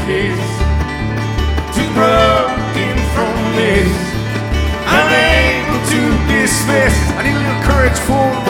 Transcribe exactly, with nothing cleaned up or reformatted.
kiss, too broken from this. I'm able to dismiss. I need a little courage for